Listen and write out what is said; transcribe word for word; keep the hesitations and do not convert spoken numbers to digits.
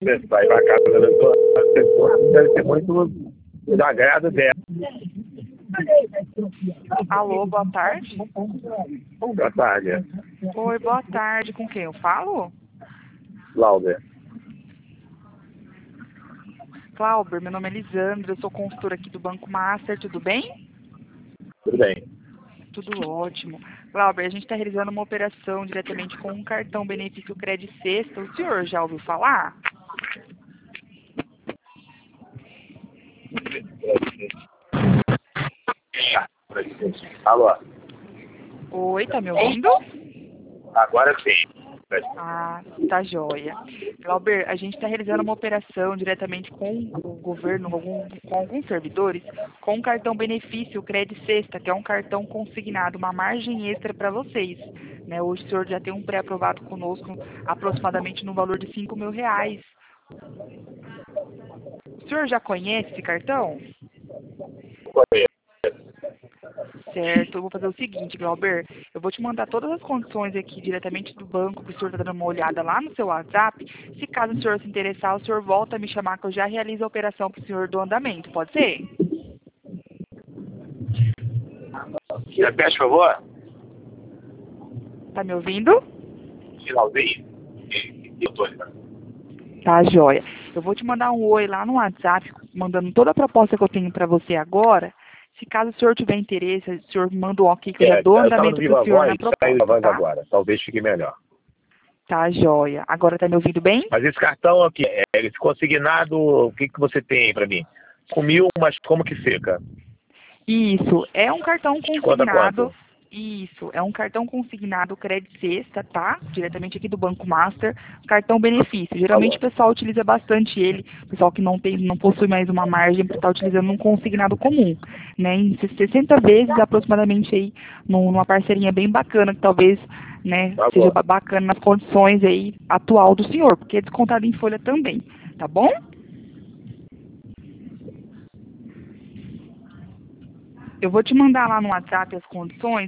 Você vai pra casa da pessoa, deve ser muito do agrado dela. Alô, boa tarde. Boa tarde, é. Oi, boa tarde. Com quem eu falo? Lauber. Clauber, meu nome é Lisandra, eu sou consultora aqui do Banco Master, tudo bem? Tudo bem. Tudo ótimo. Clauber, a gente está realizando uma operação diretamente com um cartão benefício Credit Sexta. O senhor já ouviu falar? Alô? Oi, tá me ouvindo? Agora sim. Ah, tá joia. Clauber, a gente está realizando uma operação diretamente com o governo, com, algum, com alguns servidores, com um cartão benefício Credit Sexta, que é um cartão consignado, uma margem extra para vocês. Né? Hoje o senhor já tem um pré-aprovado conosco, aproximadamente no valor de cinco mil reais. O senhor já conhece esse cartão? Certo, eu vou fazer o seguinte, Glauber, eu vou te mandar todas as condições aqui diretamente do banco, para o senhor estar dando uma olhada lá no seu WhatsApp. Se caso o senhor se interessar, o senhor volta a me chamar que eu já realizo a operação para o senhor do andamento, pode ser? Repete, por favor. Tá me ouvindo? Finalzinho. Eu tô. Tá, joia. Eu vou te mandar um oi lá no WhatsApp, mandando toda a proposta que eu tenho para você agora. Se caso o senhor tiver interesse, o senhor manda um ok que eu já É, dou eu tava no andamento para Viva o senhor Voz, na saiu da proposta, voz tá? agora. Talvez fique melhor. Tá, joia. Agora tá me ouvindo bem? Mas esse cartão aqui, é, esse consignado, o que, que você tem aí pra mim? Com mil, mas como que fica? Isso, é um cartão Desconta consignado. quanto? Isso, é um cartão consignado Credit Sexta, tá? Diretamente aqui do Banco Master, cartão benefício. Geralmente Alô? o pessoal utiliza bastante ele, o pessoal que não tem, não possui mais uma margem para estar utilizando um consignado comum, né? Em sessenta vezes aproximadamente aí, num- numa parceirinha bem bacana, que talvez, né, Tá seja bom. ba- bacana nas condições aí atual do senhor, porque é descontado em folha também, tá bom? Eu vou te mandar lá no WhatsApp as condições.